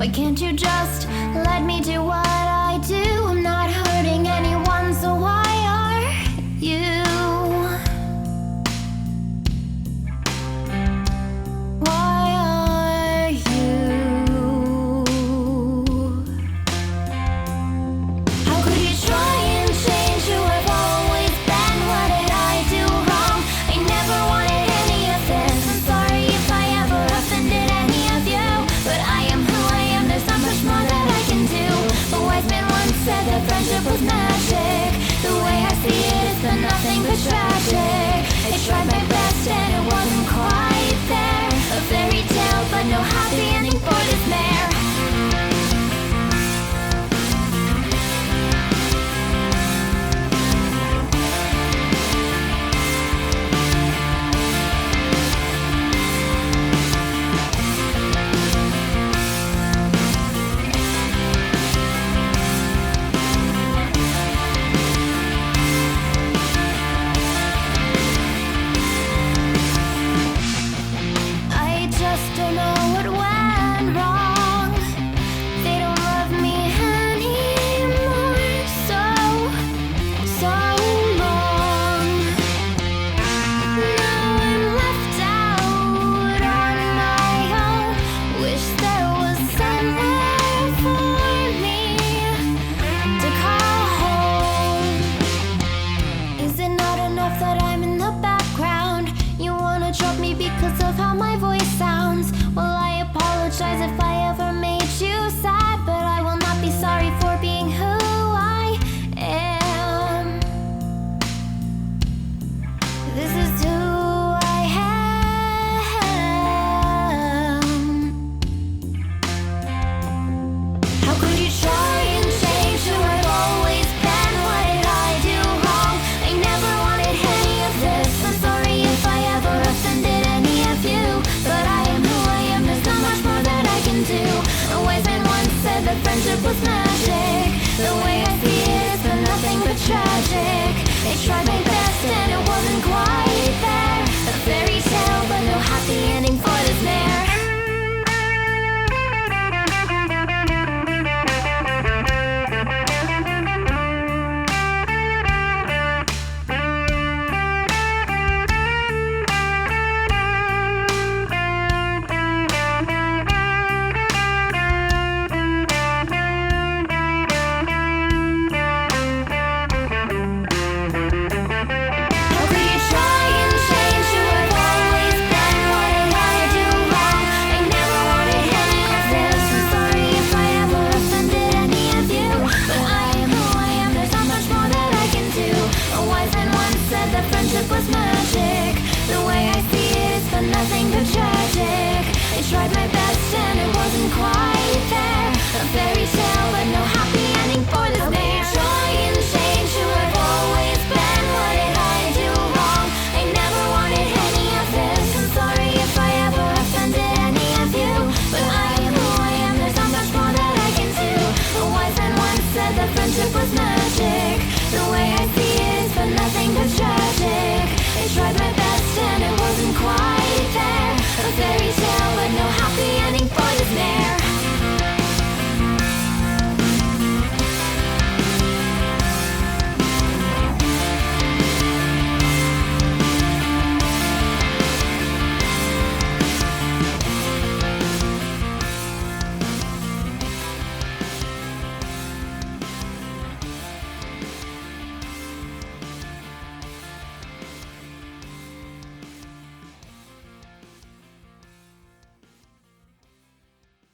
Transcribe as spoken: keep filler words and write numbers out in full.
Why can't you just let me do what I do? I'm not hurting anyone, so why are you? Why are you? How could you try and change who I've always been? What did I do wrong? I never wanted any of this. I'm sorry if I ever offended any of you, but I am who I am, there's not much more that I can do. A wise man once said that friendship was magic. The way I see it, it's been nothing but tragic. I tried my best and it wasn't quite there. A fairy tale, but no happy ending for this mare. I just don't know what went wrong. They don't love me anymore. So, so long. Now I'm left out on my own. Wish there was somewhere for me to call home. Is it not enough that I'm in the background? You wanna drop me because of how my voice sounds? Well, I apologize if I ever made you sad, but I will not be sorry for being who I am. This is who I am. How could you try and change who I've always been? What did I do wrong? I never wanted any of this. I'm sorry if I ever offended any of you, but I am who I am, there's not much more that I can do. A wise man once said that friendship was magic. The way I see it, it's been nothing but tragic. I tried my best